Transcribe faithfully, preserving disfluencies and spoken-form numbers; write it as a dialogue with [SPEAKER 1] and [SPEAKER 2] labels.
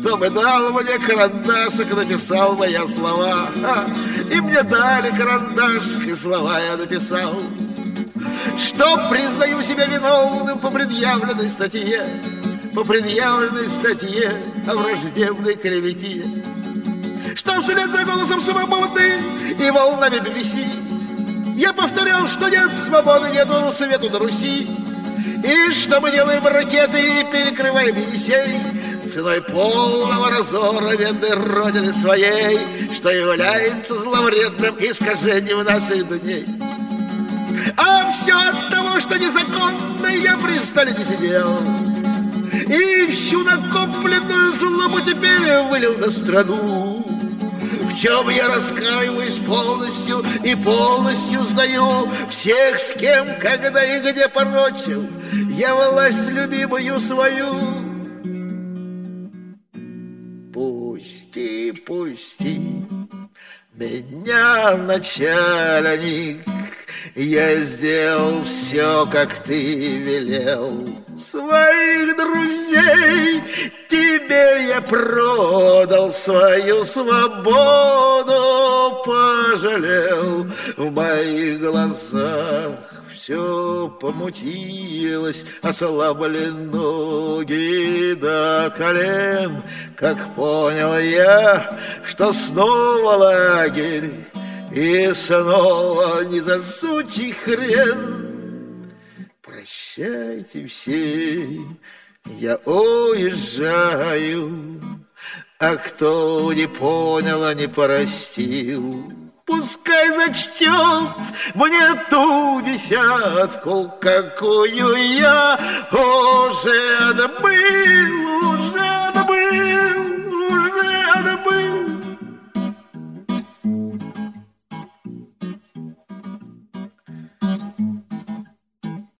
[SPEAKER 1] кто бы дал мне карандашик, написал бы я слова. И мне дали карандашик, и слова я написал, что признаю себя виновным по предъявленной статье, по предъявленной статье о враждебной клевете, что вслед за голосом свободы и волнами би би си я повторял, что нет свободы, нету свету на Руси, и что мы делаем ракеты и перекрываем Енисей ценой полного разора бедной родины своей, что является зловредным искажением наших дней. А все от того, что незаконно я при Сталине сидел, и всю накопленную злобу теперь вылил на страну, в чем я раскаиваюсь полностью и полностью сдаю всех, с кем, когда и где порочил я власть любимую свою. Пусти, пусти меня, начальник, я сделал все, как ты велел. Своих друзей тебе я продал, свою свободу пожалел. В моих глазах все помутилось, ослабли ноги до колен, как понял я, что снова лагерь и снова не засучий хрен. Прощайте все, я уезжаю, а кто не понял, а не простил, пускай зачтет мне ту десятку, какую я уже отбыл.